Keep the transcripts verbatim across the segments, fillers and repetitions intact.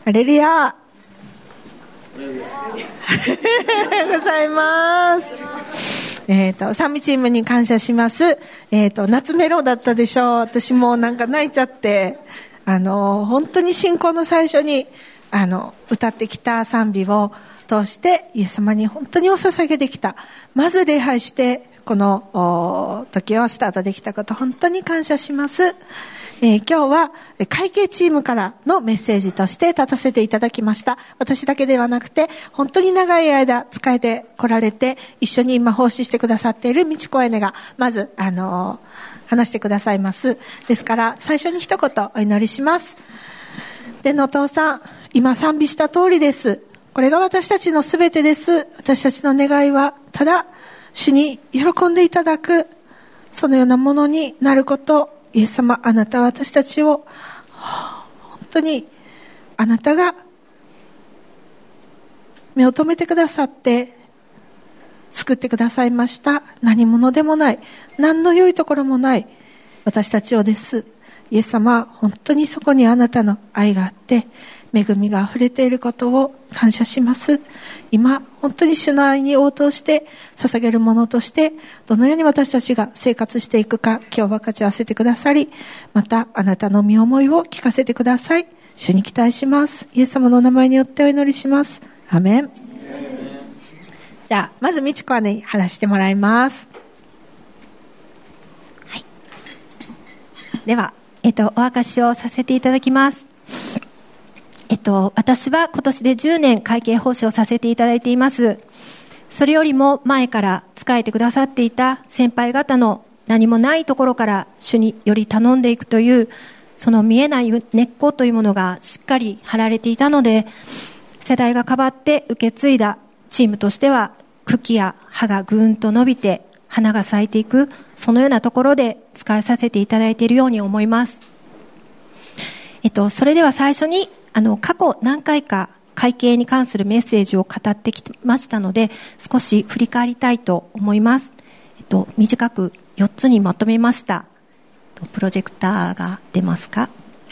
ハレルヤございます。えっ、ー、と賛美チームに感謝します。えっ、ー、と夏メロだったでしょう。私もなんか泣いちゃって、あの本当に信仰の最初にあの歌ってきた賛美を通してイエス様に本当にお捧げできた。まず礼拝してこの時をスタートできたこと、本当に感謝します。えー、今日は会計チームからのメッセージとして立たせていただきました。私だけではなくて本当に長い間仕えてこられて、一緒に今奉仕してくださっている美智子エネがまずあのー、話してくださいます。ですから最初に一言お祈りします。天のお父さん、今賛美した通りです。これが私たちのすべてです。私たちの願いはただ主に喜んでいただく、そのようなものになること。イエス様、あなたは私たちを本当にあなたが目を留めてくださって救ってくださいました。何者でもない、何の良いところもない私たちをです。イエス様、本当にそこにあなたの愛があって恵みがあふれていることを感謝します。今本当に主の愛に応答して捧げるものとしてどのように私たちが生活していくか、今日分かち合わせてくださり、またあなたの身思いを聞かせてください。主に期待します。イエス様のお名前によってお祈りします。アメン。じゃあまず美智子姉に話してもらいます。 はい、では、えっと、お明かしをさせていただきます。えっと、私は今年でじゅうねん会計奉仕をさせていただいています。それよりも前から仕えてくださっていた先輩方の何もないところから主により頼んでいくという、その見えない根っこというものがしっかり張られていたので、世代が変わって受け継いだチームとしては茎や葉がぐーんと伸びて花が咲いていく、そのようなところで使いさせていただいているように思います。えっと、それでは最初にあの過去何回か会計に関するメッセージを語ってきましたので、少し振り返りたいと思います。えっと、短くよっつにまとめました。プロジェクターが出ますか？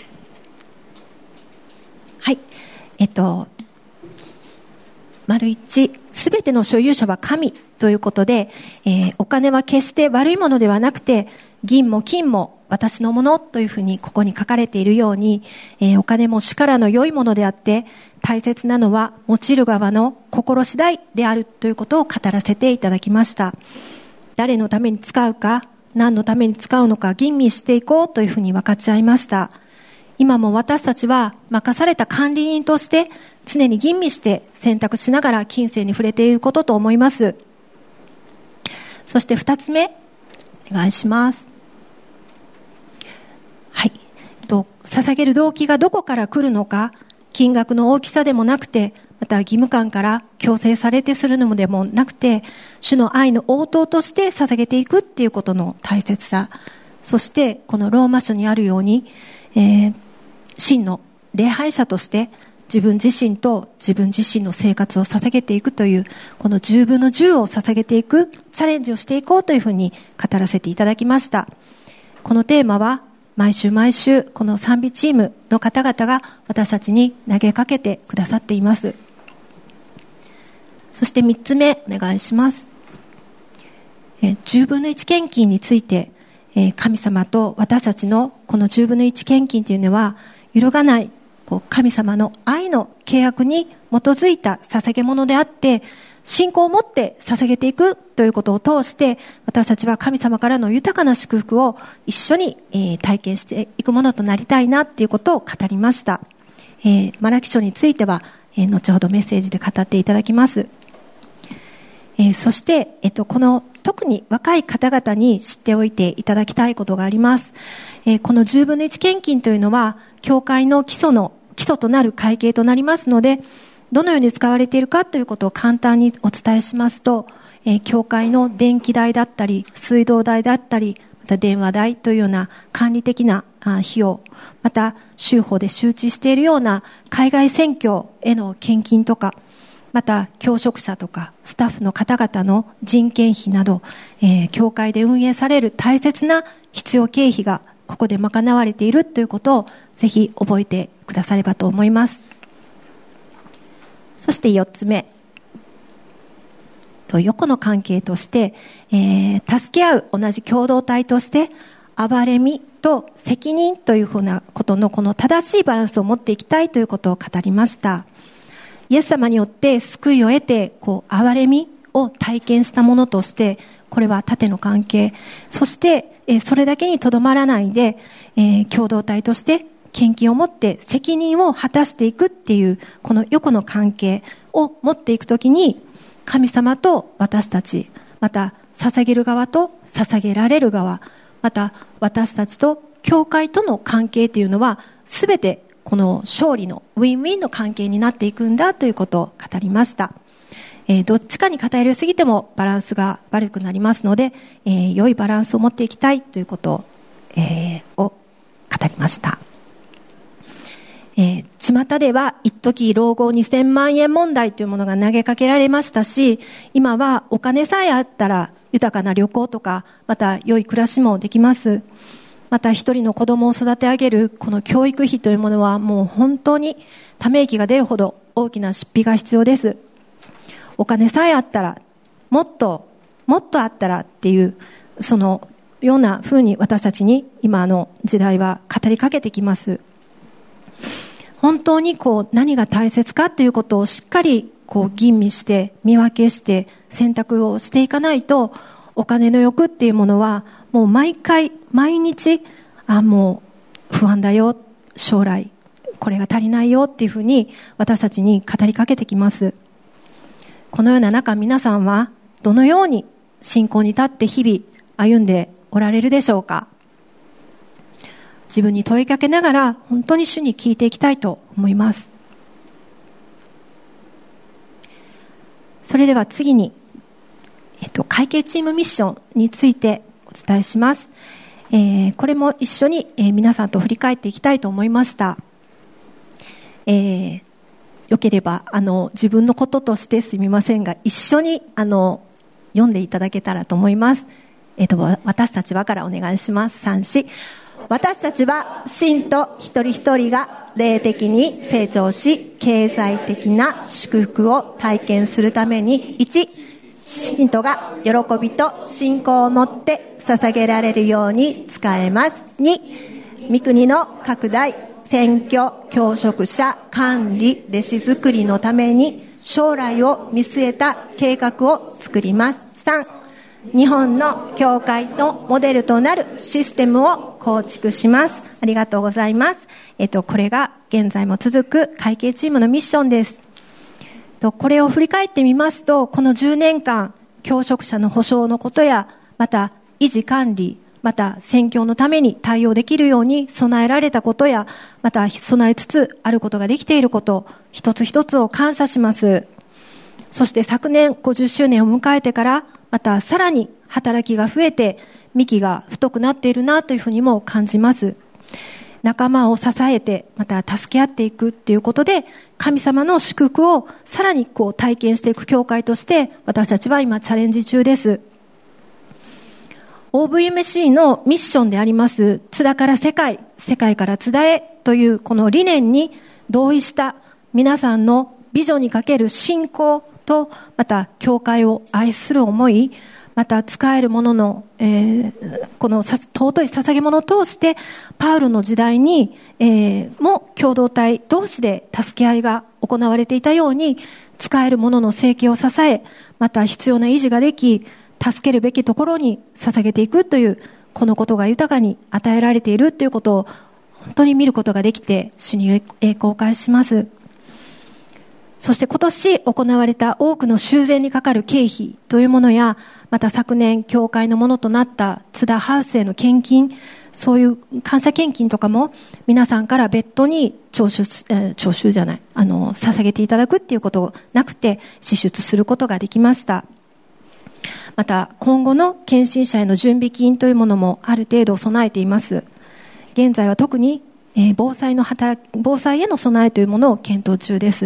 はい。えっと、丸一、すべての所有者は神ということで、えー、お金は決して悪いものではなくて、銀も金も私のものというふうにここに書かれているように、えー、お金も主からの良いものであって、大切なのは用いる側の心次第であるということを語らせていただきました。誰のために使うか、何のために使うのか吟味していこうというふうに分かち合いました。今も私たちは任された管理人として常に吟味して選択しながら金銭に触れていることと思います。そして二つ目、お願いします。はい、と捧げる動機がどこから来るのか、金額の大きさでもなくて、また義務感から強制されてするのでもなくて、主の愛の応答として捧げていくっていうことの大切さ、そしてこのローマ書にあるように、えー、真の礼拝者として自分自身と自分自身の生活を捧げていくという、このじゅうぶんのじゅうを捧げていくチャレンジをしていこうというふうに語らせていただきました。このテーマは毎週毎週この賛美チームの方々が私たちに投げかけてくださっています。そして三つ目、お願いします。えじゅうぶんのいち献金について、え神様と私たちのこのじゅうぶんのいち献金というのは揺るがないこう神様の愛の契約に基づいた捧げ物であって、信仰を持って捧げていくということを通して、私たちは神様からの豊かな祝福を一緒に、えー、体験していくものとなりたいなということを語りました。えー、マラキ書については、えー、後ほどメッセージで語っていただきます。えー、そして、えっと、この特に若い方々に知っておいていただきたいことがあります。えー、このじゅうぶんのいち献金というのは教会の基礎の基礎となる会計となりますので、どのように使われているかということを簡単にお伝えしますと、えー、教会の電気代だったり水道代だったり、また電話代というような管理的な費用、また州法で周知しているような海外宣教への献金とか、また教職者とかスタッフの方々の人件費など、えー、教会で運営される大切な必要経費がここで賄われているということをぜひ覚えてくださればと思います。 そしてよっつめ、横の関係として、えー、助け合う同じ共同体として、憐れみと責任というふうなことのこの正しいバランスを持っていきたいということを語りました。イエス様によって救いを得て、こう憐れみを体験したものとして、これは縦の関係、そして、えー、それだけにとどまらないで、えー、共同体として献金を持って責任を果たしていくっていうこの横の関係を持っていくときに、神様と私たち、また捧げる側と捧げられる側、また私たちと教会との関係というのはすべてこの勝利のウィンウィンの関係になっていくんだということを語りました。えー、どっちかに偏りすぎてもバランスが悪くなりますので、えー、良いバランスを持っていきたいということを、えー、を語りました。えー、巷では一時老後にせんまんえん問題というものが投げかけられましたし、今はお金さえあったら豊かな旅行とか、また良い暮らしもできます。また一人の子供を育て上げるこの教育費というものはもう本当にため息が出るほど大きな出費が必要です。お金さえあったら、もっともっとあったらっていうそのような風に私たちに今の時代は語りかけてきます。本当にこう何が大切かということをしっかりこう吟味して見分けして選択をしていかないと、お金の欲っていうものはもう毎回毎日、あもう不安だよ、将来これが足りないよっていうふうに私たちに語りかけてきます。このような中、皆さんはどのように信仰に立って日々歩んでおられるでしょうか。自分に問いかけながら本当に主に聞いていきたいと思います。それでは次に、えっと、会計チームミッションについてお伝えします。えー、これも一緒に、えー、皆さんと振り返っていきたいと思いました。えー、よければあの自分のこととしてすみませんが、一緒にあの読んでいただけたらと思います。えっと、私たちはからお願いします。さん、し私たちは信徒一人一人が霊的に成長し、経済的な祝福を体験するために、いち、信徒が喜びと信仰を持って捧げられるように使えます。に、御国の拡大、選挙、教職者、管理、弟子作りのために将来を見据えた計画を作ります。さん、日本の教会のモデルとなるシステムを構築します。ありがとうございます。えっと、これが現在も続く会計チームのミッションです。と、これを振り返ってみますと、このじゅうねんかん、教職者の保障のことや、また維持管理、また宣教のために対応できるように備えられたことや、また備えつつあることができていること、一つ一つを感謝します。そして昨年ごじゅっしゅうねんを迎えてから、またさらに働きが増えて幹が太くなっているなというふうにも感じます。仲間を支えて、また助け合っていくっていうことで、神様の祝福をさらにこう体験していく教会として私たちは今チャレンジ中です。オーブイエムシー のミッションであります津田から世界、世界から津田へというこの理念に同意した皆さんのビジョンにかける信仰と、また教会を愛する思い、また使えるものの、えー、この尊い捧げ物を通してパウロの時代に、えー、も共同体同士で助け合いが行われていたように、使えるものの生計を支え、また必要な維持ができ、助けるべきところに捧げていくという、このことが豊かに与えられているということを本当に見ることができて、主に栄光を返します。そして今年行われた多くの修繕にかかる経費というものや、また昨年教会のものとなった津田ハウスへの献金、そういう感謝献金とかも皆さんから別途に徴収、えー、徴収じゃない、あの、捧げていただくっていうことなくて支出することができました。また今後の献身者への準備金というものもある程度備えています。現在は特に、えー、防災の働き、防災への備えというものを検討中です。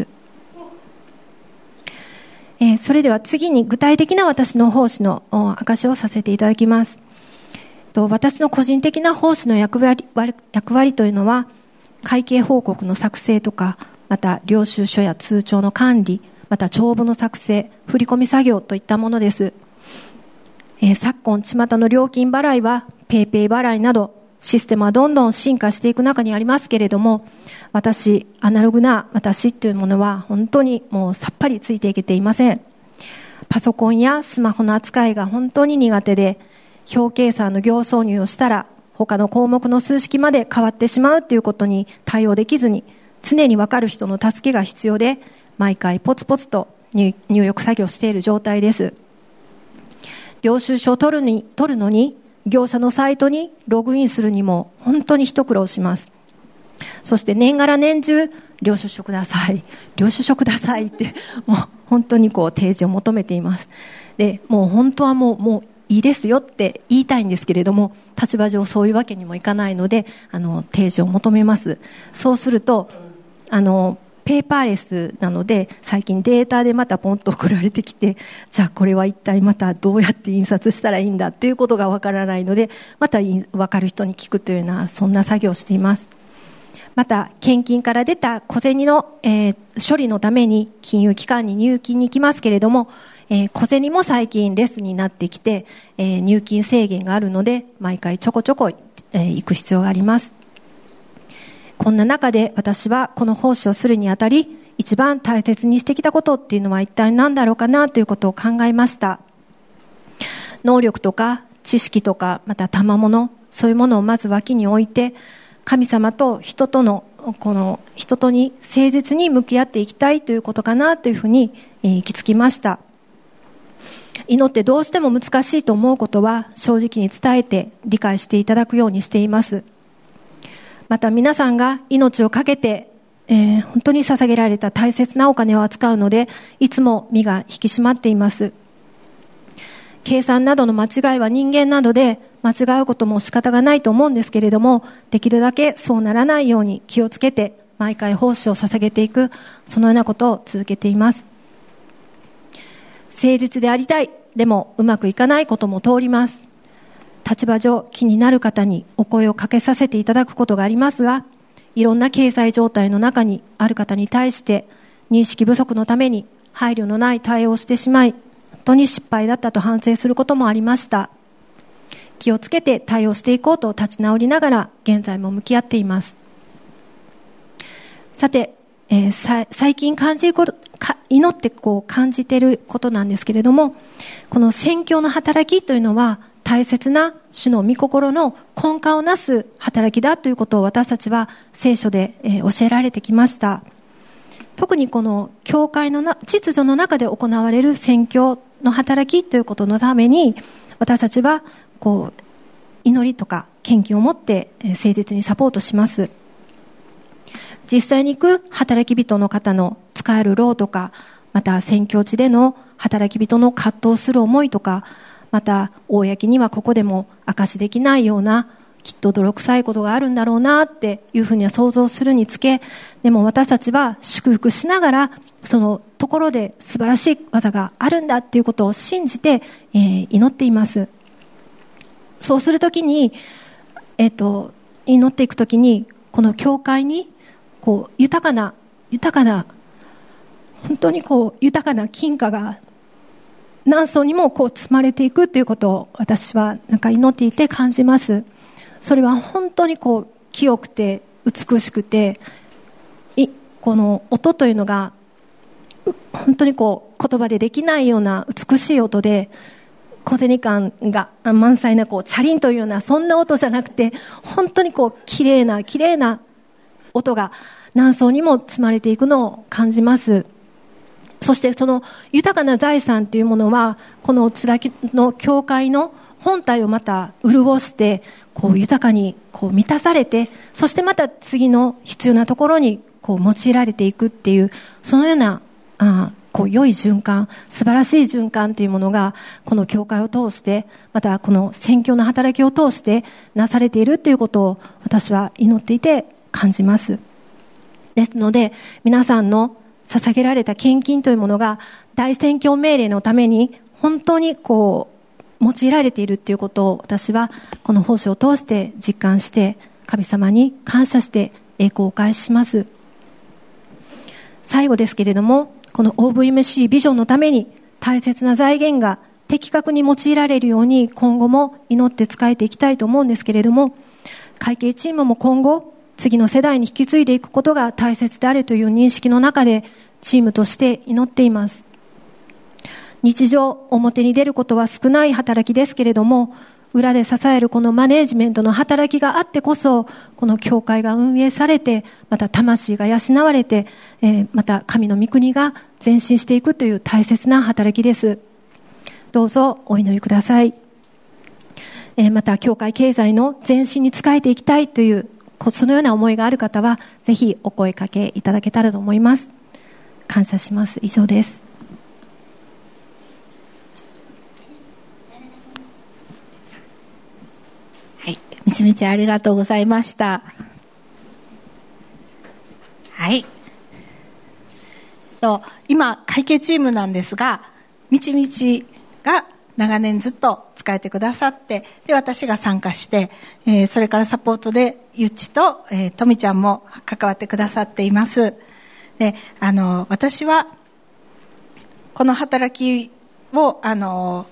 えー、それでは次に具体的な私の奉仕の証しをさせていただきます。と、私の個人的な奉仕の役割、役割というのは、会計報告の作成とか、 また領収書や通帳の管理、また帳簿の作成、振込作業といったものです。えー、昨今巷の料金払いはペイペイ払いなどシステムはどんどん進化していく中にありますけれども、私アナログな私というものは本当にもうさっぱりついていけていません。パソコンやスマホの扱いが本当に苦手で、表計算の行挿入をしたら他の項目の数式まで変わってしまうということに対応できずに、常に分かる人の助けが必要で、毎回ポツポツと入力作業している状態です。領収書を取るに、取るのに業者のサイトにログインするにも本当に一苦労します。そして年がら年中領収書ください、領収書くださいってもう本当にこう提示を求めています。で、もう本当はもうもういいですよって言いたいんですけれども、立場上そういうわけにもいかないので、あの提示を求めます。そうするとあのペーパーレスなので、最近データでまたポンと送られてきて、じゃあこれは一体またどうやって印刷したらいいんだっていうことがわからないので、またわかる人に聞くというような、そんな作業をしています。また献金から出た小銭の、えー、処理のために金融機関に入金に行きますけれども、えー、小銭も最近レスになってきて、えー、入金制限があるので毎回ちょこちょこ、えー、行く必要があります。こんな中で私はこの奉仕をするにあたり、一番大切にしてきたことっていうのは一体何だろうかなということを考えました。能力とか知識とか、また賜物、そういうものをまず脇に置いて、神様と人とのこの人とに誠実に向き合っていきたいということかなというふうに行き着きました。祈ってどうしても難しいと思うことは正直に伝えて理解していただくようにしています。また皆さんが命を懸けて、えー、本当に捧げられた大切なお金を扱うので、いつも身が引き締まっています。計算などの間違いは人間などで間違うことも仕方がないと思うんですけれども、できるだけそうならないように気をつけて毎回奉仕を捧げていく、そのようなことを続けています。誠実でありたい、でもうまくいかないことも通ります。立場上気になる方にお声をかけさせていただくことがありますが、いろんな経済状態の中にある方に対して認識不足のために配慮のない対応をしてしまい、本当に失敗だったと反省することもありました。気をつけて対応していこうと立ち直りながら現在も向き合っています。さて、えー、さ最近感じること、か祈ってこう感じていることなんですけれども、この宣教の働きというのは大切な主の御心の根幹をなす働きだということを私たちは聖書で、えー、教えられてきました。特にこの教会のな秩序の中で行われる宣教の働きということのために、私たちはこう祈りとか献金を持って誠実にサポートします。実際に行く働き人の方の使える労とか、また宣教地での働き人の葛藤する思いとか、また公にはここでも明かしできないようなきっと泥臭いことがあるんだろうなっていうふうには想像するにつけ、でも私たちは祝福しながらそのところで素晴らしい技があるんだっていうことを信じて、えー、祈っています。そうするときに、えーと、祈っていくときにこの教会にこう豊かな豊かな本当にこう豊かな金貨が何層にもこう積まれていくということを私はなんか祈っていて感じます。それは本当にこう清くて美しくて、いこの音というのが本当にこう言葉でできないような美しい音で、小銭感が満載なこうチャリンというようなそんな音じゃなくて、本当にこう綺麗な綺麗な音が何層にも積まれていくのを感じます。そしてその豊かな財産というものは、このつらきの教会の本体をまた潤してこう豊かにこう満たされて、そしてまた次の必要なところにこう用いられていくっていう、そのようなあこう良い循環、素晴らしい循環というものがこの教会を通して、またこの宣教の働きを通してなされているということを私は祈っていて感じます。ですので皆さんの捧げられた献金というものが大宣教命令のために本当にこう用いられているということを、私はこの奉仕を通して実感して、神様に感謝して栄光をお返しします。 最後ですけれども、この オーブイエムシー ビジョンのために大切な財源が的確に用いられるように今後も祈って仕えていきたいと思うんですけれども、会計チームも今後次の世代に引き継いでいくことが大切であるという認識の中でチームとして祈っています。日常表に出ることは少ない働きですけれども、裏で支えるこのマネージメントの働きがあってこそ、この教会が運営されて、また魂が養われて、えー、また神の御国が前進していくという大切な働きです。どうぞお祈りください。えー、また教会経済の前進に仕えていきたいというそのような思いがある方はぜひお声かけいただけたらと思います。感謝します。以上です。 はい、みちみちありがとうございました。はい。と今会計チームなんですが、みちみちが長年ずっと使えてくださって、で私が参加して、えー、それからサポートでゆっちと、えー、とみちゃんも関わってくださっています。で、あの私はこの働きをあの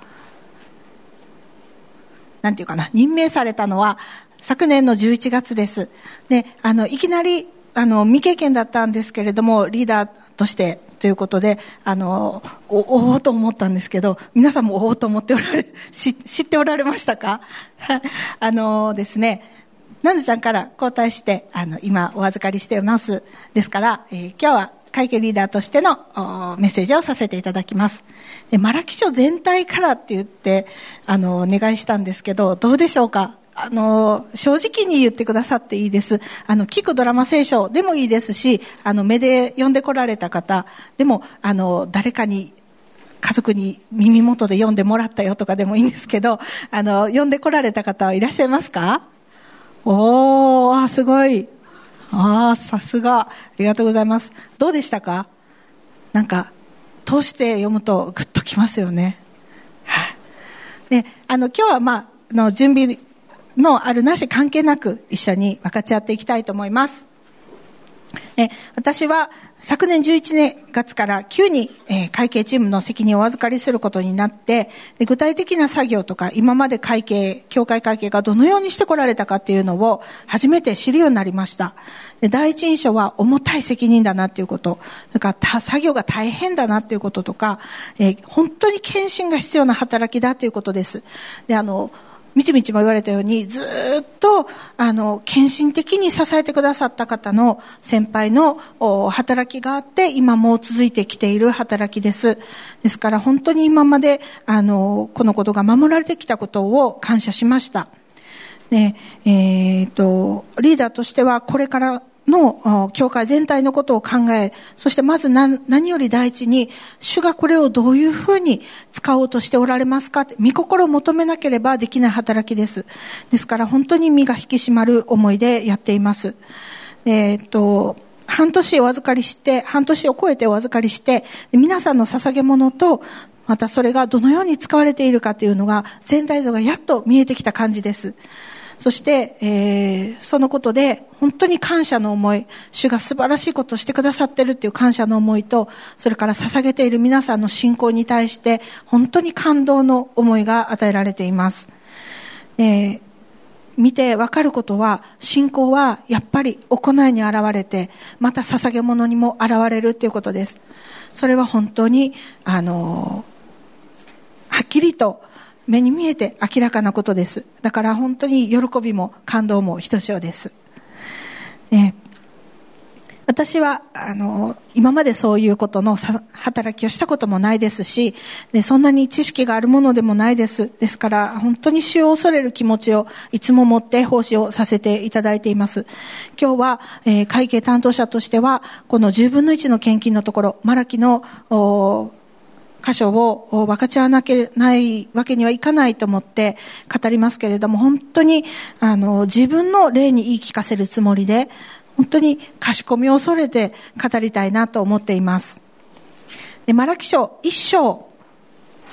なんていうかな、任命されたのは昨年のじゅういちがつです。で、あのいきなりあの未経験だったんですけれども、リーダーとしてということで、あのおおおと思ったんですけど、皆さんもおおと思っておられ知っておられましたか？あのですね、ななちゃんから交代してあの今お預かりしています。ですから、えー、今日は会計リーダーとしてのメッセージをさせていただきます。で、マラキ書全体からって言ってあのお願いしたんですけど、どうでしょうか？あの正直に言ってくださっていいです。あの聞くドラマ聖書でもいいですし、あの目で読んでこられた方でも、あの誰かに家族に耳元で読んでもらったよとかでもいいんですけど、あの読んでこられた方はいらっしゃいますか？おー、あ、すごい。ああ、さすが。ありがとうございます。どうでしたか？なんか通して読むとグッときますよね。はい。で、あの今日はまああの準備のあるなし関係なく一緒に分かち合っていきたいと思います。で、私は昨年じゅういちがつから急に、えー、会計チームの責任をお預かりすることになって、で具体的な作業とか今まで会計、教会会計がどのようにしてこられたかっていうのを初めて知るようになりました。で、第一印象は重たい責任だなっていうこと、それから作業が大変だなっていうこととか、えー、本当に献身が必要な働きだということです。で、あのみちみちも言われたように、ずっとあの献身的に支えてくださった方の先輩の働きがあって、今も続いてきている働きです。ですから本当に今まであのこのことが守られてきたことを感謝しました。で、えーと、リーダーとしてはこれからの教会全体のことを考え、そしてまず 何, 何より第一に主がこれをどういうふうに使おうとしておられますかって、御心を求めなければできない働きです。ですから本当に身が引き締まる思いでやっています。えー、っと半年お預かりして半年を超えてお預かりして、皆さんの捧げ物とまたそれがどのように使われているかというのが全体像がやっと見えてきた感じです。そして、えー、そのことで本当に感謝の思い、主が素晴らしいことをしてくださっているという感謝の思いと、それから捧げている皆さんの信仰に対して本当に感動の思いが与えられています。えー、見てわかることは、信仰はやっぱり行いに現れて、また捧げ物にも現れるということです。それは本当にあのー、はっきりと目に見えて明らかなことです。だから本当に喜びも感動もひとしおです。ね、私はあの今までそういうことの働きをしたこともないですし、でそんなに知識があるものでもないです。ですから本当に主を恐れる気持ちをいつも持って奉仕をさせていただいています。今日は、えー、会計担当者としてはこのじゅうぶんのいちの献金のところ、マラキの箇所を分かち合わなきゃないわけにはいかないと思って語りますけれども、本当にあの自分の霊に言い聞かせるつもりで、本当にかしこみを恐れて語りたいなと思っています。で、マラキ書一章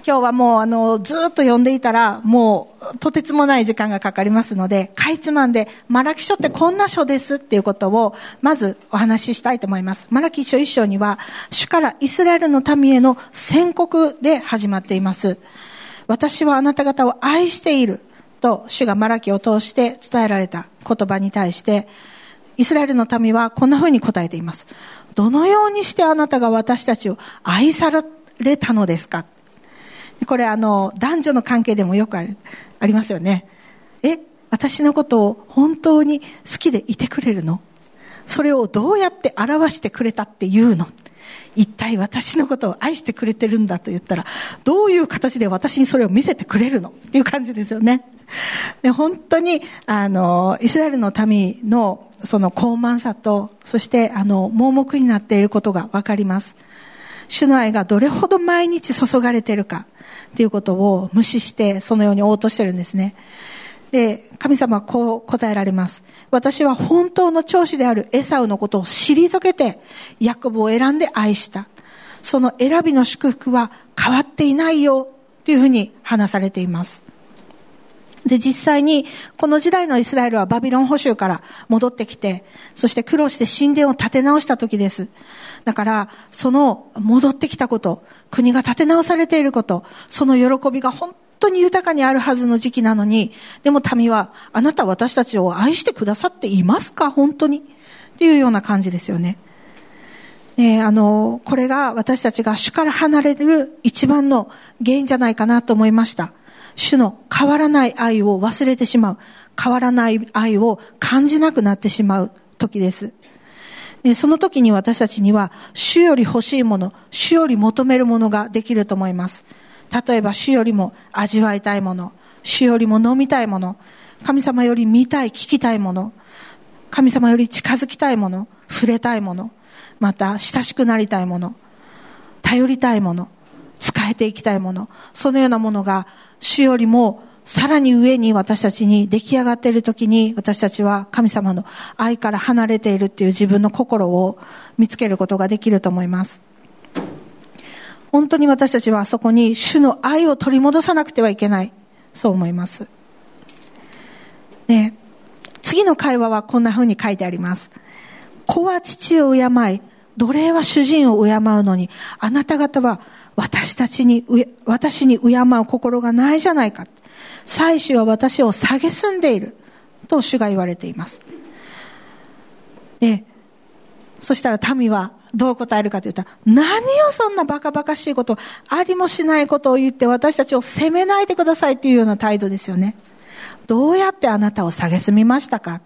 今日はもうあのずっと読んでいたらもうとてつもない時間がかかりますので、かいつまんでマラキ書ってこんな書ですっていうことをまずお話ししたいと思います。マラキ書一章には主からイスラエルの民への宣告で始まっています。私はあなた方を愛していると主がマラキを通して伝えられた言葉に対してイスラエルの民はこんな風に答えています。どのようにしてあなたが私たちを愛されたのですか。これあの男女の関係でもよくあるありますよね。え、私のことを本当に好きでいてくれるの？それをどうやって表してくれたっていうの？一体私のことを愛してくれてるんだと言ったらどういう形で私にそれを見せてくれるのっていう感じですよね。で、本当にあのイスラエルの民のその傲慢さと、そしてあの盲目になっていることがわかります。主の愛がどれほど毎日注がれているかということを無視してそのように応答してるんですね。で、神様はこう答えられます。私は本当の長子であるエサウのことを退けてヤコブを選んで愛した。その選びの祝福は変わっていないよというふうに話されています。で、実際にこの時代のイスラエルはバビロン捕囚から戻ってきて、そして苦労して神殿を建て直した時です。だからその戻ってきたこと、国が建て直されていること、その喜びが本当に豊かにあるはずの時期なのに、でも民はあなた私たちを愛してくださっていますか本当にっていうような感じですよね。ね、あのこれが私たちが主から離れる一番の原因じゃないかなと思いました。主の変わらない愛を忘れてしまう、変わらない愛を感じなくなってしまう時です。で、その時に私たちには主より欲しいもの、主より求めるものができると思います。例えば主よりも味わいたいもの、主よりも飲みたいもの、神様より見たい聞きたいもの、神様より近づきたいもの、触れたいもの、また親しくなりたいもの、頼りたいもの、仕えていきたいもの、そのようなものが主よりもさらに上に私たちに出来上がっているときに、私たちは神様の愛から離れているっていう自分の心を見つけることができると思います。本当に私たちはそこに主の愛を取り戻さなくてはいけない、そう思います。ね、次の会話はこんな風に書いてあります。子は父を敬い、奴隷は主人を敬うのに、あなた方は私たちに、私に敬う心がないじゃないか。祭司は私を蔑んでいると主が言われています。で、そしたら民はどう答えるかというと、何をそんなバカバカしいこと、ありもしないことを言って私たちを責めないでくださいというような態度ですよね。どうやってあなたを蔑みましたか。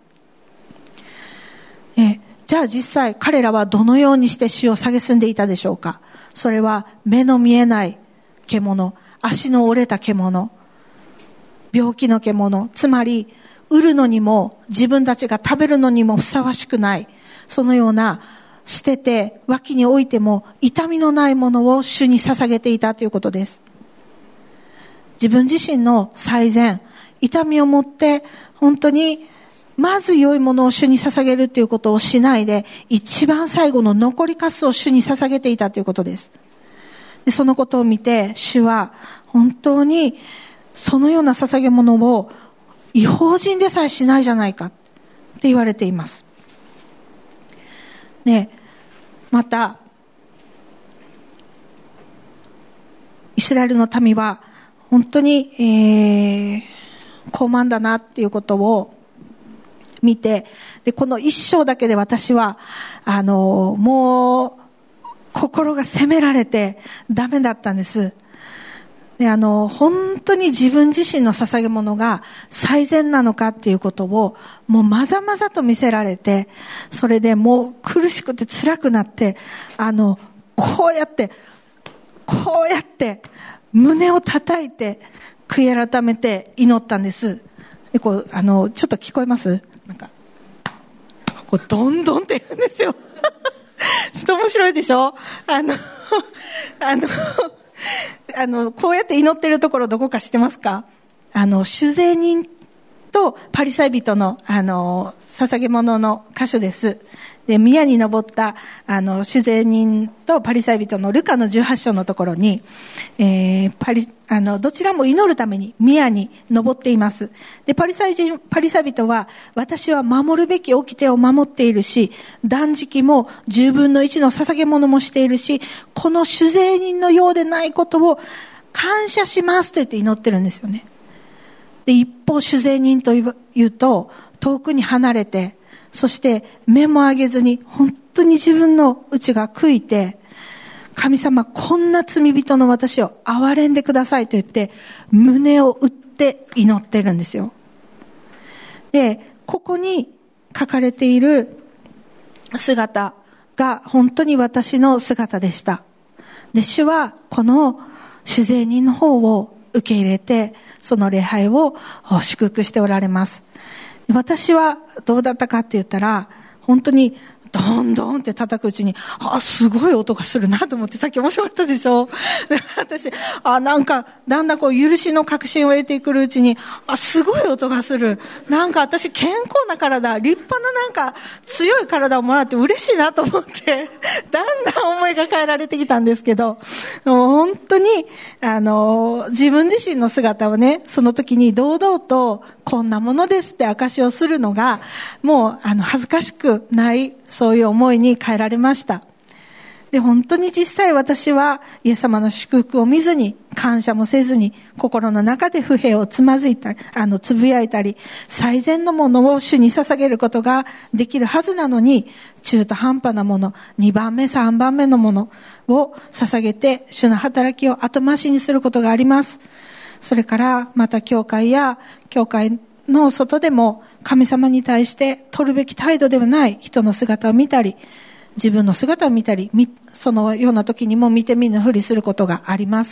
えじゃあ実際彼らはどのようにして主を蔑んでいたでしょうか。それは目の見えない獣、足の折れた獣、病気の獣、つまり売るのにも自分たちが食べるのにもふさわしくない、そのような捨てて脇に置いても痛みのないものを主に捧げていたということです。自分自身の最善、痛みを持って本当にまず良いものを主に捧げるということをしないで、一番最後の残りかすを主に捧げていたということです。で、そのことを見て主は本当にそのような捧げ物を異邦人でさえしないじゃないかって言われています。ね、またイスラエルの民は本当に、えー、傲慢だなっていうことを見て、でこの一章だけで私はあのもう心が責められてダメだったんです。であの本当に自分自身の捧げ物が最善なのかっていうことをもうまざまざと見せられて、それでもう苦しくて辛くなって、あのこうやってこうやって胸を叩いて悔い改めて祈ったんです。でこうあのちょっと聞こえます？なんかこうどんどんって言うんですよちょっと面白いでしょ。あのあのあのこうやって祈ってるところどこか知ってますか？あの酒税人とパリサイ人のあの捧げ物の箇所です。 で、宮に登った、あの、主税人とパリサイ人のルカのじゅうはち章のところに、えー、パリ、あの、どちらも祈るために宮に登っています。で、パリサイ人、パリサイ人は、私は守るべき掟を守っているし、断食も十分の一の捧げ物もしているし、この主税人のようでないことを感謝しますと言って祈ってるんですよね。で、一方主税人というと、遠くに離れて、そして目も上げずに本当に自分の内が悔いて、神様こんな罪人の私を憐れんでくださいと言って胸を打って祈ってるんですよ。で、ここに書かれている姿が本当に私の姿でした。で、主はこの主税人の方を受け入れて、その礼拝を祝福しておられます。私はどうだったかって言ったら、本当にドンドンって叩くうちに、あ、すごい音がするなと思って、さっき面白かったでしょ。で、私、あ、なんか、だんだんこう、許しの確信を得てくるうちに、あ、すごい音がする。なんか私、健康な体、立派ななんか、強い体をもらって嬉しいなと思って、だんだん思いが変えられてきたんですけど、もう本当に、あの、自分自身の姿をね、その時に堂々と、こんなものですって証しをするのが、もう、あの、恥ずかしくない、そういう思いに変えられました。で、本当に実際私はイエス様の祝福を見ずに、感謝もせずに、心の中で不平をつまずいたり、あの、つぶやいたり、最善のものを主に捧げることができるはずなのに、中途半端なもの、にばんめ、さんばんめのものを捧げて、主の働きを後回しにすることがあります。それからまた教会や教会の外でも神様に対して取るべき態度ではない人の姿を見たり、自分の姿を見たり、そのような時にも見て見ぬふりすることがあります。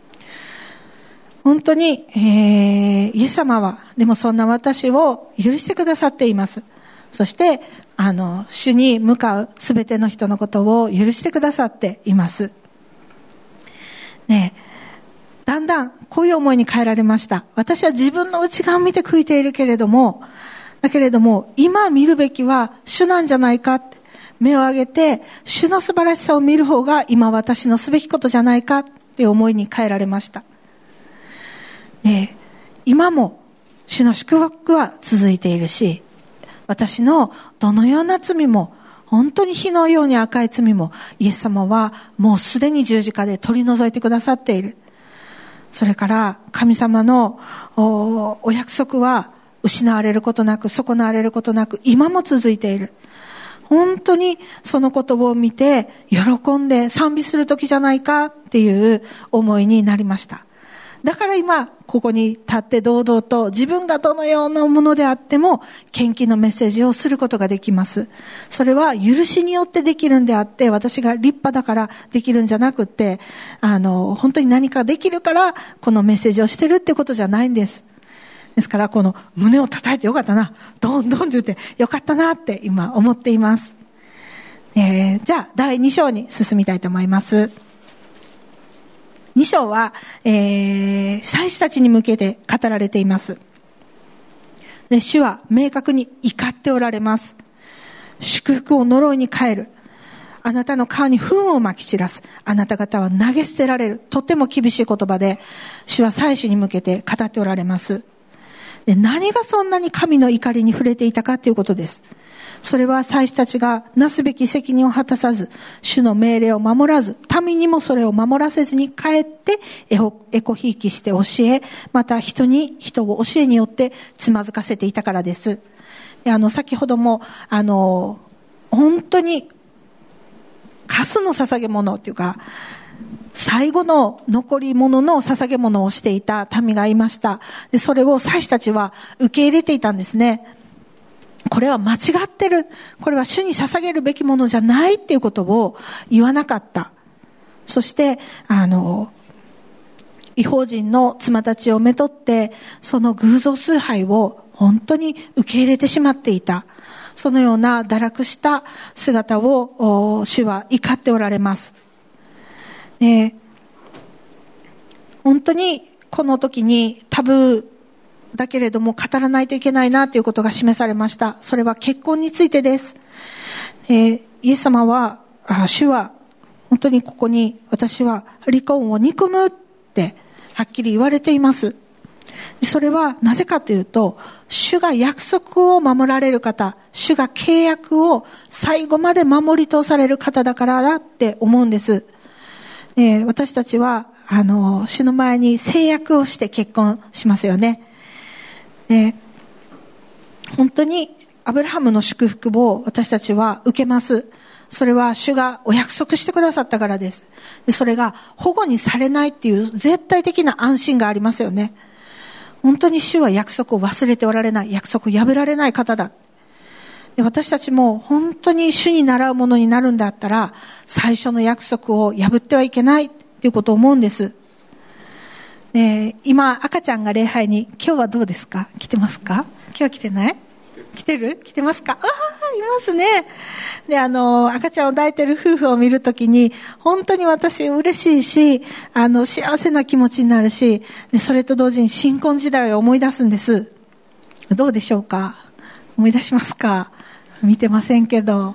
本当に、えー、イエス様はでもそんな私を許してくださっています。そしてあの主に向かうすべての人のことを許してくださっていますね。えだんだんこういう思いに変えられました。私は自分の内側を見て悔いているけれども、だけれども今見るべきは主なんじゃないかって、目を上げて主の素晴らしさを見る方が今私のすべきことじゃないかっていう思いに変えられました。ね、今も主の祝福は続いているし、私のどのような罪も、本当に火のように赤い罪もイエス様はもうすでに十字架で取り除いてくださっている。それから神様の お, お約束は失われることなく、損なわれることなく今も続いている。本当にそのことを見て喜んで賛美する時じゃないかっていう思いになりました。だから今ここに立って堂々と自分がどのようなものであっても献金のメッセージをすることができます。それは許しによってできるんであって、私が立派だからできるんじゃなくて、あの本当に何かできるからこのメッセージをしてるってことじゃないんです。ですからこの胸を叩いてよかったな、どんどんって言ってよかったなって今思っています。えー、じゃあだいに章に進みたいと思います。に章は、えー、祭司たちに向けて語られています。で、主は明確に怒っておられます。祝福を呪いに変える。あなたの顔に糞をまき散らす。あなた方は投げ捨てられる。とても厳しい言葉で、主は祭司に向けて語っておられます。で、何がそんなに神の怒りに触れていたかということです。それは祭司たちがなすべき責任を果たさず、主の命令を守らず、民にもそれを守らせずに帰ってエコ、エコひいきして教え、また人に人を教えによってつまずかせていたからです。で、あの先ほどもあの本当にカスの捧げ物というか、最後の残り物の捧げ物をしていた民がいました。で、それを祭司たちは受け入れていたんですね。これは間違ってる。これは主に捧げるべきものじゃないっていうことを言わなかった。そして、あの、異邦人の妻たちをめとって、その偶像崇拝を本当に受け入れてしまっていた。そのような堕落した姿を主は怒っておられます。ね、本当にこの時にタブーだけれども語らないといけないなということが示されました。それは結婚についてです。 えー、イエス様は、あ、主は本当にここに私は離婚を憎むってはっきり言われています。それはなぜかというと、主が約束を守られる方、主が契約を最後まで守り通される方だからだって思うんです。えー、私たちはあの主の前に誓約をして結婚しますよね。えー、本当にアブラハムの祝福を私たちは受けます。それは主がお約束してくださったからです。で、それが保護にされないっていう絶対的な安心がありますよね。本当に主は約束を忘れておられない、約束を破られない方だ。で、私たちも本当に主に習うものになるんだったら、最初の約束を破ってはいけないっていうことを思うんです。で、今赤ちゃんが礼拝に、今日はどうですか？来てますか？今日は来てない？来てる？来てますか？ああ、いますね。で、あの、赤ちゃんを抱いてる夫婦を見るときに、本当に私嬉しいし、あの、幸せな気持ちになるし、で、それと同時に新婚時代を思い出すんです。どうでしょうか？思い出しますか？見てませんけど。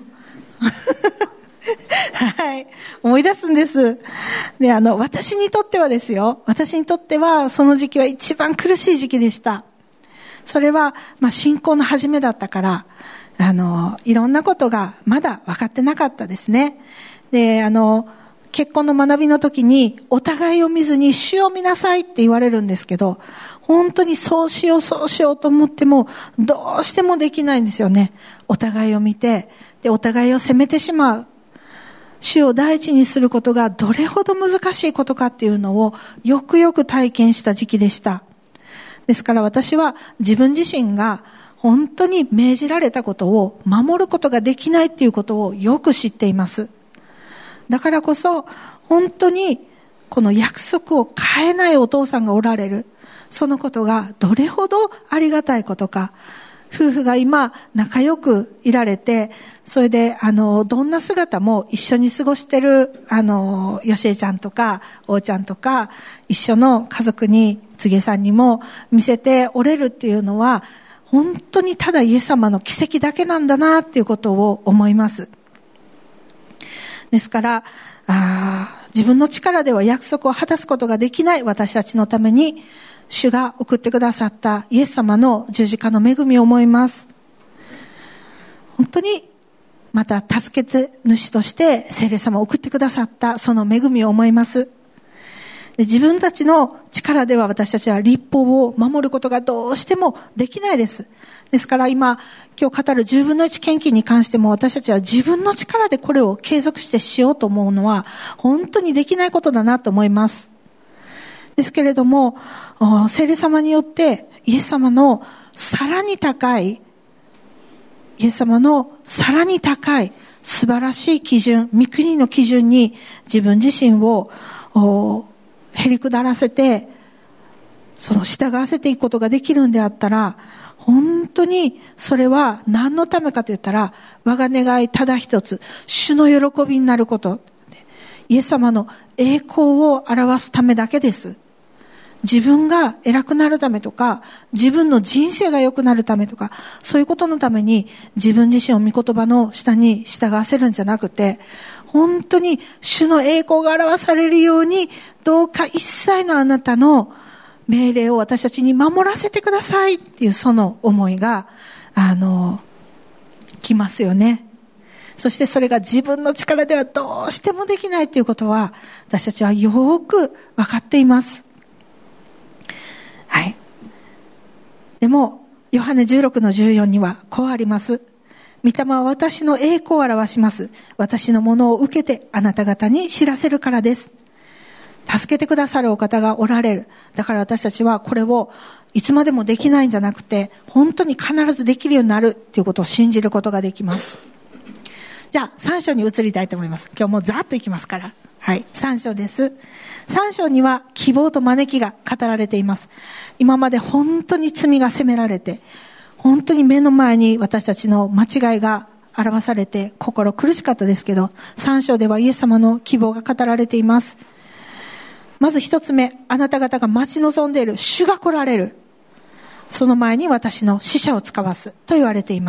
はい。思い出すんです。で、あの、私にとってはですよ。私にとっては、その時期は一番苦しい時期でした。それは、まあ、信仰の始めだったから、あの、いろんなことがまだ分かってなかったですね。で、あの、結婚の学びの時に、お互いを見ずに主を見なさいって言われるんですけど、本当にそうしようそうしようと思っても、どうしてもできないんですよね。お互いを見て、で、お互いを責めてしまう。主を第一にすることがどれほど難しいことかっていうのをよくよく体験した時期でした。ですから私は自分自身が本当に命じられたことを守ることができないっていうことをよく知っています。だからこそ本当にこの約束を変えないお父さんがおられる。そのことがどれほどありがたいことか。夫婦が今仲良くいられて、それであのどんな姿も一緒に過ごしてるあのよしえちゃんとかおうちゃんとか一緒の家族につげさんにも見せておれるっていうのは本当にただイエス様の奇跡だけなんだなっていうことを思います。ですからあ自分の力では約束を果たすことができない私たちのために主が送ってくださったイエス様の十字架の恵みを思います。本当にまた助け主として聖霊様を送ってくださったその恵みを思います。で、自分たちの力では私たちは律法を守ることがどうしてもできないです。ですから今今日語るじゅうぶんのいち献金に関しても私たちは自分の力でこれを継続してしようと思うのは本当にできないことだなと思います。ですけれども聖霊様によってイエス様のさらに高いイエス様のさらに高い素晴らしい基準、御国の基準に自分自身をへりくだらせてその従わせていくことができるんであったら本当にそれは何のためかと言ったら我が願いただ一つ、主の喜びになること、イエス様の栄光を表すためだけです。自分が偉くなるためとか自分の人生が良くなるためとかそういうことのために自分自身を御言葉の下に従わせるんじゃなくて本当に主の栄光が表されるようにどうか一切のあなたの命令を私たちに守らせてくださいっていうその思いがあのきますよね。そしてそれが自分の力ではどうしてもできないということは私たちはよく分かっています。はい。でもヨハネじゅうろくのじゅうよんにはこうあります。御霊は私の栄光を表します。私のものを受けてあなた方に知らせるからです。助けてくださるお方がおられる。だから私たちはこれをいつまでもできないんじゃなくて本当に必ずできるようになるということを信じることができます。じゃあさん章に移りたいと思います。今日もうざっといきますから。はい、さん章です。さん章には希望と招きが語られています。今まで本当に罪が責められて、本当に目の前に私たちの間違いが表されて心苦しかったですけど、さん章ではイエス様の希望が語られています。まず一つ目、あなた方が待ち望んでいる主が来られる。その前に私の使者を使わすと言われています。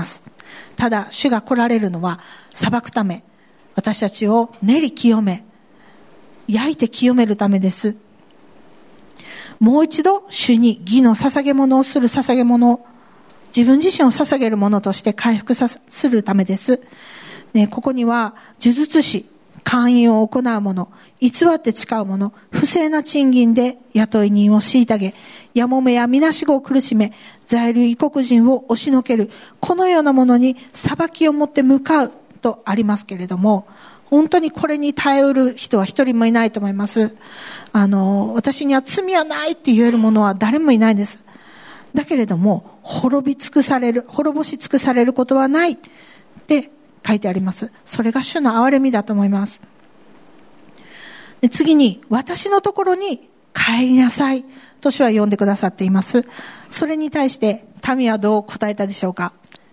ただ主が来られるのは裁くため、私たちを練り清め、焼いて清めるためです。もう一度主に義の捧げ物をする捧げ物、自分自身を捧げるものとして回復さするためです、ね、ここには呪術師、勧誘を行う者、偽って誓う者、不正な賃金で雇い人を虐げ、やもめやみなしごを苦しめ、在留異国人を押しのける、このようなものに裁きをもって向かうとありますけれども、本当にこれに耐えうる人は一人もいないと思います。あの、私には罪はないって言える者は誰もいないんです。だけれども、滅び尽くされる、滅ぼし尽くされることはないって書いてあります。それが主の憐れみだと思います。で、次に、私のところに帰りなさいと主は呼んでくださっています。それに対して民はどう答えたでしょうか。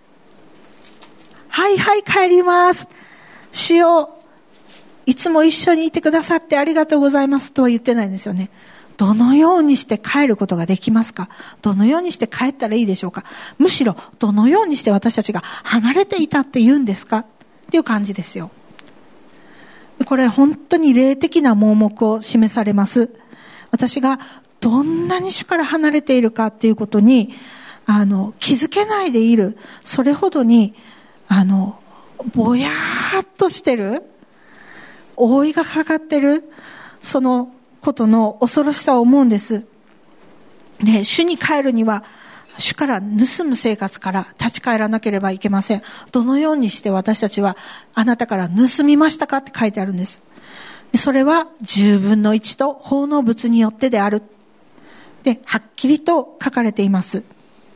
はいはい、帰ります。主よ、いつも一緒にいてくださってありがとうございますとは言ってないんですよね。どのようにして帰ることができますか？どのようにして帰ったらいいでしょうか？むしろどのようにして私たちが離れていたって言うんですかっていう感じですよ。これ本当に霊的な盲目を示されます。私がどんなに主から離れているかっていうことにあの気づけないでいる、それほどにあのぼやーっとしてる、覆いがかかってる、そのことの恐ろしさを思うんです。ね、主に帰るには主から盗む生活から立ち返らなければいけません。どのようにして私たちはあなたから盗みましたかって書いてあるんです。それはじゅうぶんのいちと奉納物によってである。で、はっきりと書かれています。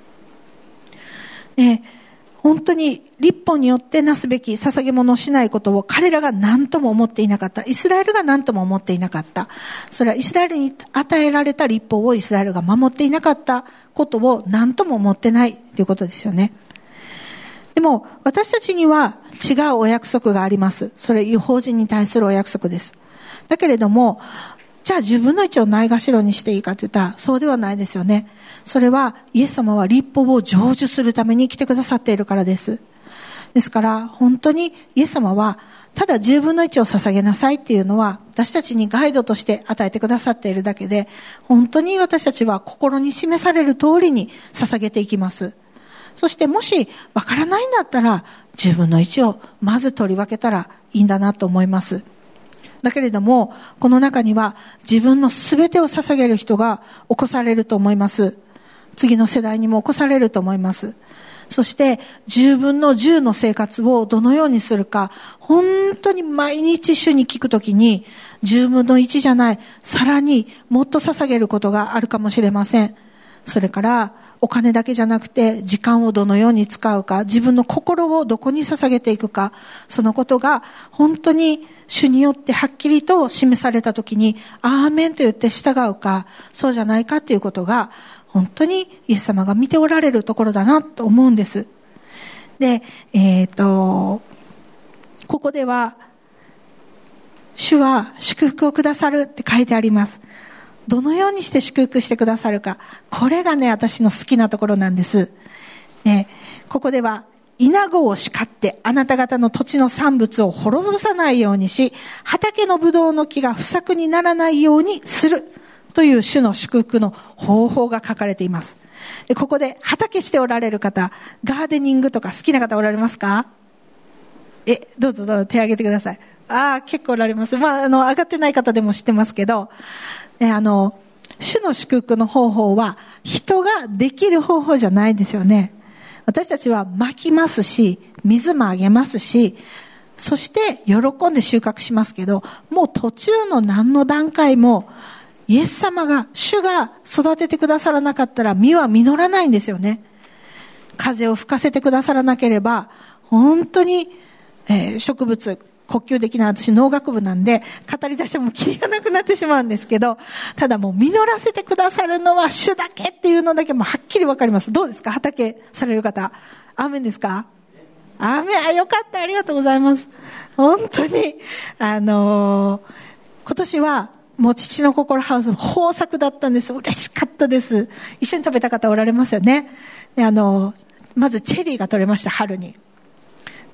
ね、本当に律法によってなすべき捧げ物をしないことを彼らが何とも思っていなかった。イスラエルが何とも思っていなかった。それはイスラエルに与えられた律法をイスラエルが守っていなかったことを何とも思ってないということですよね。でも私たちには違うお約束があります。それは法人に対するお約束です。だけれども、じゃあじゅうぶんのいちをないがしろにしていいかといったらそうではないですよね。それはイエス様は律法を成就するために来てくださっているからです。ですから本当にイエス様はただじゅうぶんのいちを捧げなさいっていうのは私たちにガイドとして与えてくださっているだけで、本当に私たちは心に示される通りに捧げていきます。そしてもしわからないんだったらじゅうぶんのいちをまず取り分けたらいいんだなと思います。だけれどもこの中には自分のすべてを捧げる人が起こされると思います。次の世代にも起こされると思います。そしてじゅうぶんのじゅうの生活をどのようにするか、本当に毎日主に聞くときにじゅうぶんのいちじゃない、さらにもっと捧げることがあるかもしれません。それからお金だけじゃなくて時間をどのように使うか、自分の心をどこに捧げていくか、そのことが本当に主によってはっきりと示されたときにアーメンと言って従うか、そうじゃないかということが本当にイエス様が見ておられるところだなと思うんです。で、えっとここでは主は祝福をくださるって書いてあります。どのようにして祝福してくださるか、これがね私の好きなところなんです、ね、ここでは稲子を叱ってあなた方の土地の産物を滅ぼさないようにし、畑のブドウの木が不作にならないようにするという主の祝福の方法が書かれています。でここで畑しておられる方、ガーデニングとか好きな方おられますか？え、どうぞどうぞ手挙げてください。ああ、結構おられます。まあ、あの上がってない方でも知ってますけど、ね、あの主の祝福の方法は人ができる方法じゃないですよね。私たちはまきますし、水もあげますし、そして喜んで収穫しますけど、もう途中の何の段階もイエス様が、主が育ててくださらなかったら実は実らないんですよね。風を吹かせてくださらなければ本当に、えー、植物呼吸できない。私農学部なんで語り出してもキリがなくなってしまうんですけど、ただもう実らせてくださるのは主だけっていうのだけもはっきりわかります。どうですか？畑される方、アーメンですか？アーメン。あ、よかった、ありがとうございます。本当にあのー、今年はもう父の心ハウス豊作だったんです。嬉しかったです。一緒に食べた方おられますよね。であのー、まずチェリーが取れました。春に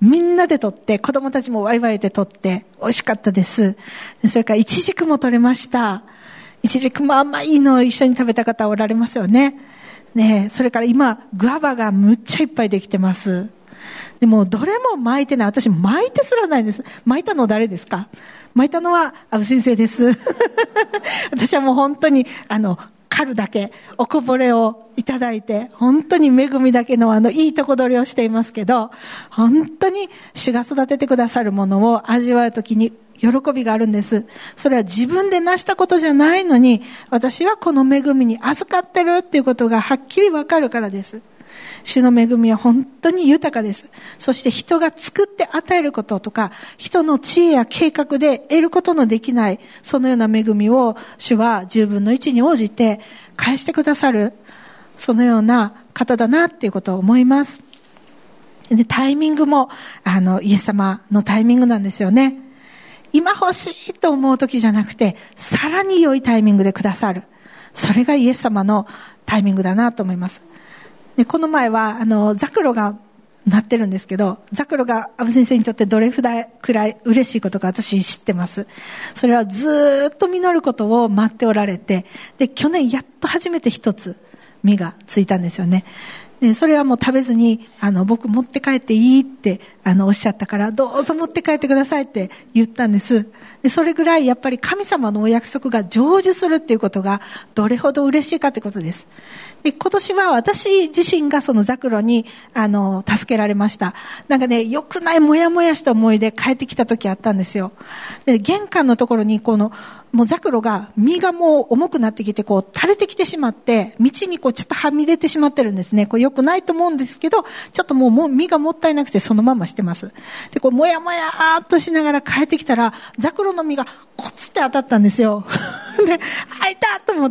みんなで取って、子供たちもワイワイで取って、美味しかったです。それからイチジクも取れました。イチジクも甘いのを一緒に食べた方おられますよね。ねえ、それから今、グアバがむっちゃいっぱいできてます。でも、どれも巻いてない。私、巻いてすらないんです。巻いたの誰ですか？巻いたのは、アブ先生です。私はもう本当に、あの、狩るだけ、おこぼれをいただいて、本当に恵みだけのあの、いいとこ取りをしていますけど、本当に主が育ててくださるものを味わうときに、喜びがあるんです。それは自分で成したことじゃないのに、私はこの恵みに預かってるっていうことがはっきりわかるからです。主の恵みは本当に豊かです。そして人が作って与えることとか、人の知恵や計画で得ることのできない、そのような恵みを主はじゅうぶんのいちに応じて返してくださる、そのような方だなっていうことを思います。で、タイミングも、あの、イエス様のタイミングなんですよね。今欲しいと思う時じゃなくて、さらに良いタイミングでくださる。それがイエス様のタイミングだなと思います。で、この前は、あの、ザクロがなってるんですけど、ザクロがアブ先生にとってどれくらい、くらい嬉しいことか私知ってます。それはずーっと実ることを待っておられて、で、去年やっと初めて一つ実がついたんですよね。で、それはもう食べずに、あの、僕持って帰っていいって、あの、おっしゃったから、どうぞ持って帰ってくださいって言ったんです。で、それぐらいやっぱり神様のお約束が成就するっていうことが、どれほど嬉しいかってことです。で、今年は私自身がそのザクロに、あの、助けられました。なんかね、良くないもやもやした思いで帰ってきた時あったんですよ。で、玄関のところに、この、もうザクロが、実がもう重くなってきて、こう、垂れてきてしまって、道にこう、ちょっとはみ出てしまってるんですね。これ良くないと思うんですけど、ちょっともう、もう実がもったいなくてそのまましてます。で、こう、もやもやーっとしながら帰ってきたら、ザクロの実がコツって当たったんですよ。で、あ、いたと思って、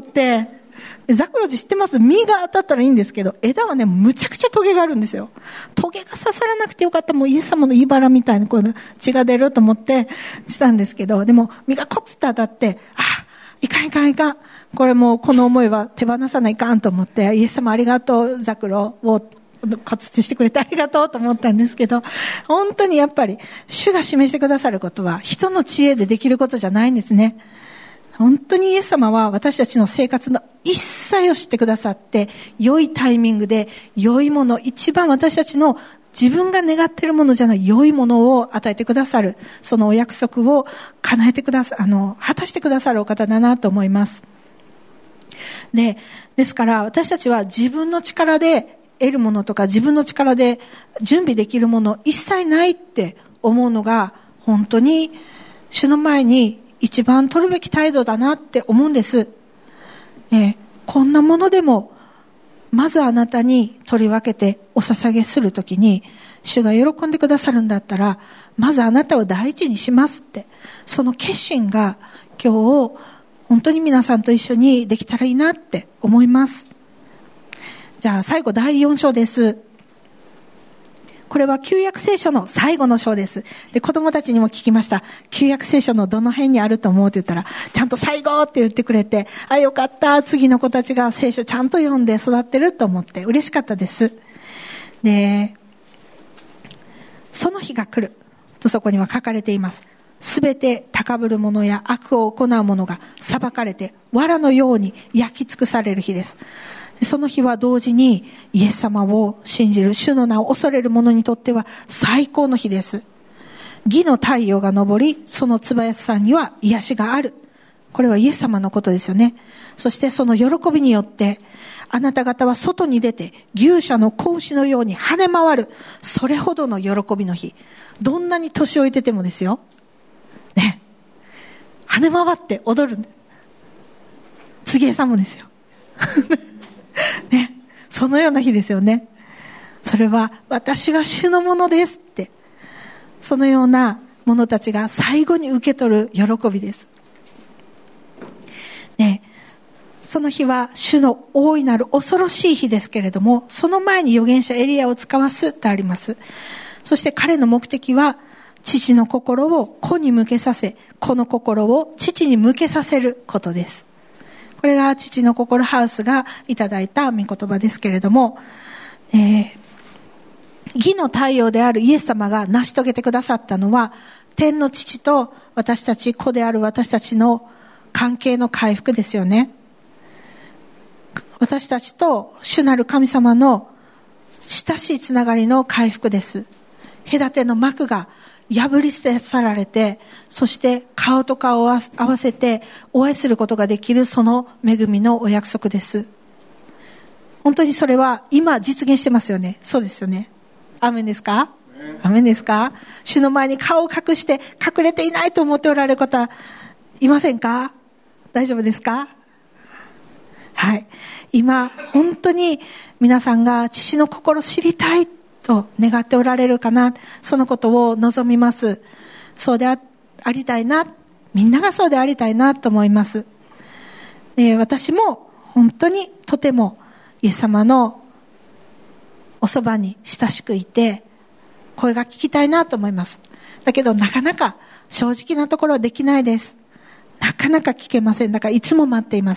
ザクロジ知ってます？実が当たったらいいんですけど、枝はね、むちゃくちゃトゲがあるんですよ。トゲが刺さらなくてよかった。もうイエス様の茨みたいにこう血が出ると思ってしたんですけど、でも実がコツって当たって、あ、いかんいかんいかん。これもうこの思いは手放さないかんと思って、イエス様ありがとう、ザクロをコツってしてくれてありがとうと思ったんですけど、本当にやっぱり主が示してくださることは人の知恵でできることじゃないんですね。本当にイエス様は私たちの生活の一切を知ってくださって、良いタイミングで良いもの、一番私たちの自分が願っているものじゃない良いものを与えてくださる、そのお約束を叶えてくださ、あの、果たしてくださるお方だなと思います。で、ですから私たちは自分の力で得るものとか自分の力で準備できるもの一切ないって思うのが本当に主の前に一番取るべき態度だなって思うんです、ね、こんなものでもまずあなたに取り分けてお捧げするときに主が喜んでくださるんだったらまずあなたを第一にしますって、その決心が今日本当に皆さんと一緒にできたらいいなって思います。じゃあ最後だいよん章です。これは旧約聖書の最後の章です。で、子供たちにも聞きました。旧約聖書のどの辺にあると思うって言ったら、ちゃんと最後って言ってくれて、あ、よかった。次の子たちが聖書ちゃんと読んで育ってると思って嬉しかったです。で、その日が来るとそこには書かれています。すべて高ぶる者や悪を行う者が裁かれて、藁のように焼き尽くされる日です。その日は同時にイエス様を信じる、主の名を恐れる者にとっては最高の日です。義の太陽が昇り、そのつばやすさんには癒しがある。これはイエス様のことですよね。そしてその喜びによって、あなた方は外に出て牛舎の子牛のように跳ね回る。それほどの喜びの日。どんなに年老いててもですよ。ね。跳ね回って踊る。杉江さんもですよ。ね、そのような日ですよね。それは私は主のものですって、そのような者たちが最後に受け取る喜びです、ね、その日は主の大いなる恐ろしい日ですけれども、その前に預言者エリアを使わすとあります。そして彼の目的は父の心を子に向けさせ、子の心を父に向けさせることです。これが父の心ハウスがいただいた御言葉ですけれども、えー、 義の太陽であるイエス様が成し遂げてくださったのは、天の父と私たち、子である私たちの関係の回復ですよね。私たちと主なる神様の親しいつながりの回復です。隔ての幕が破り捨て去られて、そして顔と顔を合わせてお会いすることができる、その恵みのお約束です。本当にそれは今実現してますよね。そうですよね。アーメンですか？アーメンですか？主の前に顔を隠して隠れていないと思っておられる方いませんか？大丈夫ですか？はい。今本当に皆さんが父の心を知りたいと願っておられるかな、そのことを望みます。そうで あ, ありたいな、みんながそうでありたいなと思います。で、私も本当にとてもイエス様のおそばに親しくいて声が聞きたいなと思います。だけどなかなか正直なところはできないです。なかなか聞けません。だからいつも待っています。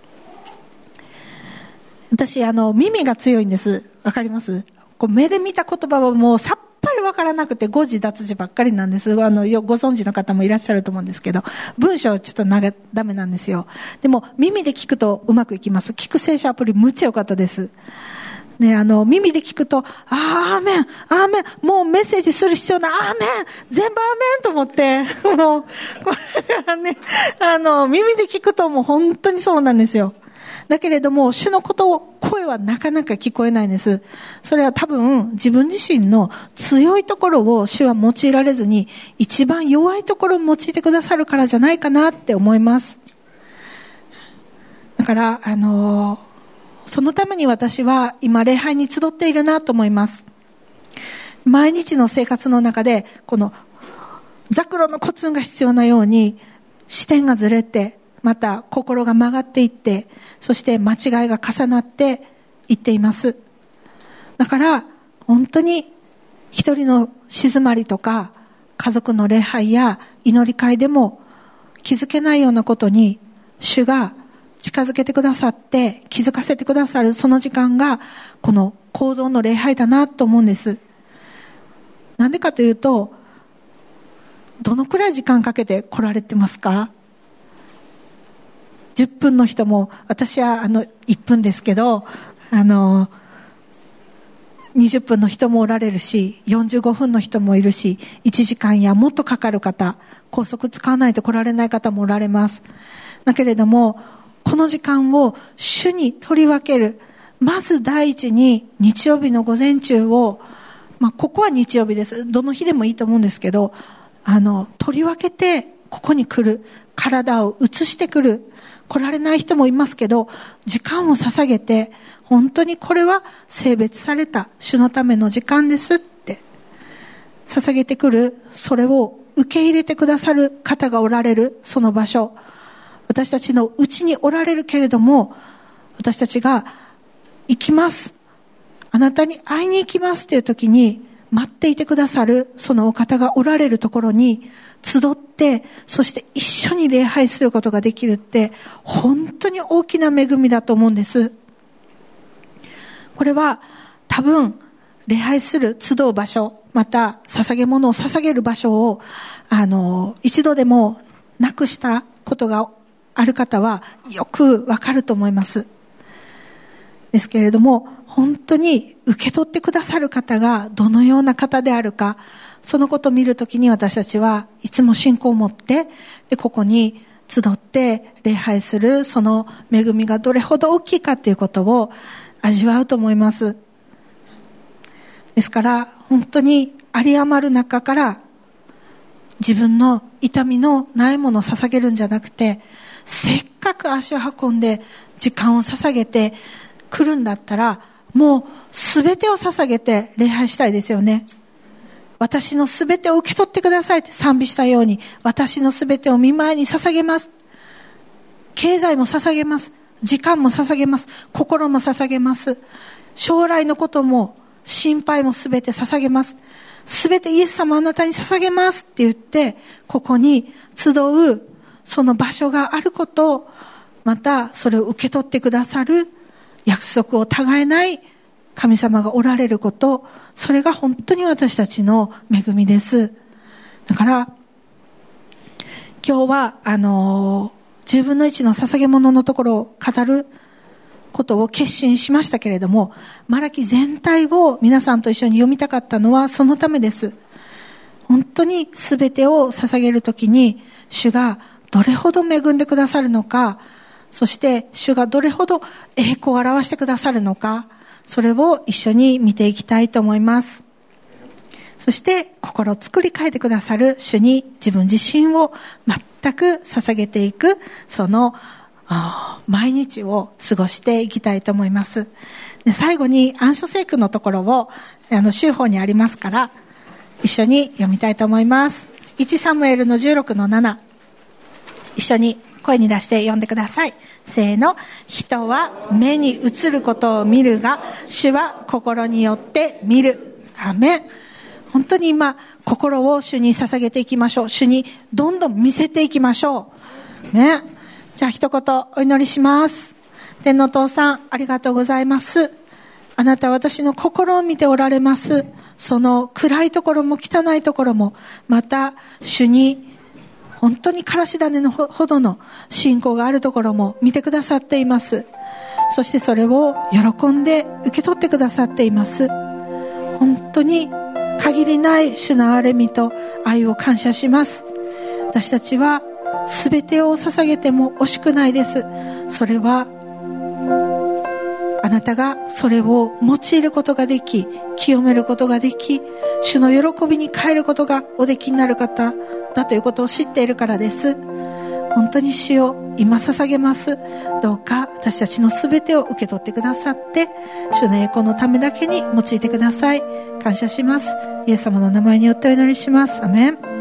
私あの耳が強いんです。わかります？こう目で見た言葉はもうさっぱりわからなくて誤字脱字ばっかりなんです。あのよご存知の方もいらっしゃると思うんですけど、文章ちょっとながダメなんですよ。でも耳で聞くとうまくいきます。聞く聖書アプリむっちゃ良かったです。ね、あの耳で聞くと、あー、アーメン、アーメン、もうメッセージする必要ない、アーメン、全部アーメンと思って、もうこれがね、あの耳で聞くともう本当にそうなんですよ。だけれども主のことを声はなかなか聞こえないんです。それは多分自分自身の強いところを主は用いられずに、一番弱いところを用いてくださるからじゃないかなって思います。だからあのそのために私は今礼拝に集っているなと思います。毎日の生活の中でこのザクロのコツンが必要なように視点がずれて、また心が曲がっていって、そして間違いが重なっていっています。だから本当に一人の静まりとか家族の礼拝や祈り会でも気づけないようなことに主が近づけてくださって気づかせてくださる、その時間がこの行動の礼拝だなと思うんです。なんでかというと、どのくらい時間かけて来られてますか？じゅっぷんの人も、私はあのいっぷんですけど、あのにじゅっぷんの人もおられるし、よんじゅうごふんの人もいるし、いちじかんやもっとかかる方、高速使わないと来られない方もおられます。だけれどもこの時間を主に取り分ける。まず第一に日曜日の午前中を、まあ、ここは日曜日です。どの日でもいいと思うんですけど、あの取り分けてここに来る。体を移してくる。来られない人もいますけど、時間を捧げて、本当にこれは聖別された主のための時間ですって捧げてくる。それを受け入れてくださる方がおられるその場所、私たちのうちにおられるけれども、私たちが行きます、あなたに会いに行きますっていう時に待っていてくださるそのお方がおられるところに集って、そして一緒に礼拝することができるって本当に大きな恵みだと思うんです。これは多分礼拝する集う場所、また捧げ物を捧げる場所をあの一度でもなくしたことがある方はよくわかると思います。ですけれども、本当に受け取ってくださる方がどのような方であるか、そのことを見るときに私たちはいつも信仰を持ってでここに集って礼拝するその恵みがどれほど大きいかということを味わうと思います。ですから本当に有り余る中から自分の痛みのないものを捧げるんじゃなくて、せっかく足を運んで時間を捧げて来るんだったら、もう全てを捧げて礼拝したいですよね。私の全てを受け取ってくださいって賛美したように、私の全てを御前に捧げます。経済も捧げます。時間も捧げます。心も捧げます。将来のことも心配も全て捧げます。全てイエス様あなたに捧げますって言って、ここに集うその場所があることを、またそれを受け取ってくださる約束を違えない神様がおられること、それが本当に私たちの恵みです。だから今日はあのじゅうぶんのいちの捧げ物のところを語ることを決心しましたけれども、マラキ全体を皆さんと一緒に読みたかったのはそのためです。本当に全てを捧げるときに主がどれほど恵んでくださるのか、そして主がどれほど栄光を表してくださるのか、それを一緒に見ていきたいと思います。そして心を作り変えてくださる主に自分自身を全く捧げていく、その毎日を過ごしていきたいと思います。で、最後に暗書聖句のところをあの週報にありますから一緒に読みたいと思います。いちサムエルのじゅうろくのなな、一緒に声に出して読んでください。せーの。人は目に映ることを見るが、主は心によって見る。アメン。本当に今心を主に捧げていきましょう。主にどんどん見せていきましょうね。じゃあ一言お祈りします。天のお父さん、ありがとうございます。あなたは私の心を見ておられます。その暗いところも汚いところも、また主に本当にからし種のほどの信仰があるところも見てくださっています。そしてそれを喜んで受け取ってくださっています。本当に限りない主の憐れみと愛を感謝します。私たちは全てを捧げても惜しくないです。それはあなたがそれを用いることができ、清めることができ、主の喜びに変えることがおできになる方だということを知っているからです。本当に主を今捧げます。どうか私たちのすべてを受け取ってくださって、主の栄光のためだけに用いてください。感謝します。イエス様の名前によってお祈りします。アメン。